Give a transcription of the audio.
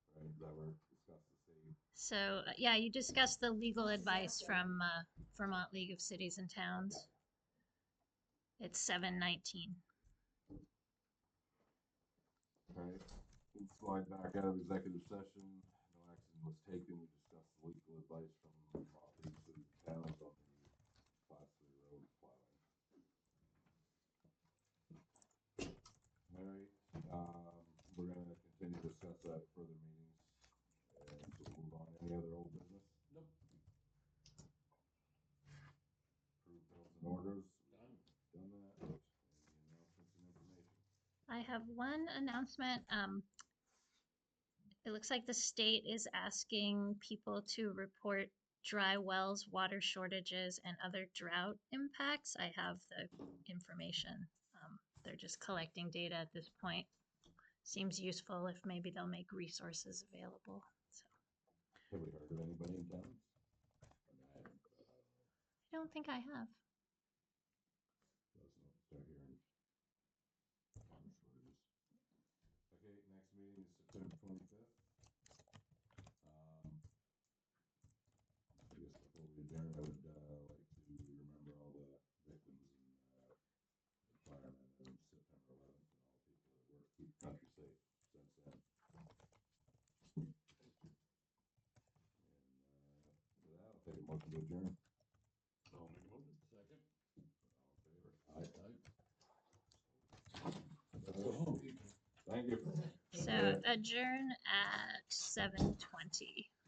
right? That were discussed the state. So yeah, you discussed the legal advice from Vermont League of Cities and Towns. It's 7:19. Right. We'll slide back out of executive session. No action was taken. We discussed the legal advice from Vermont League of Cities and Towns on the class 3 road plowing. All right. We're gonna continue to discuss that at further meetings. And so we'll move on. Any other old business? Nope. Approve bills and orders. Done. Done that. Any announcements and information? I have one announcement. It looks like the state is asking people to report dry wells, water shortages, and other drought impacts. I have the information. They're just collecting data at this point. Seems useful if maybe they'll make resources available. So Have we heard of anybody in town? I mean, I haven't, but I don't think I have. let us know if we start hearing water shortages. Okay, next meeting is September 25th. I guess before we adjourn, I would like to remember all the victims and firemen on September 11th and all the people that work to keep the country safe since then. And for that, I'll take a motion to adjourn. I'll make a motion. Second. All in favor? Aye. Let's go home. Thank you. So adjourn at 7:20.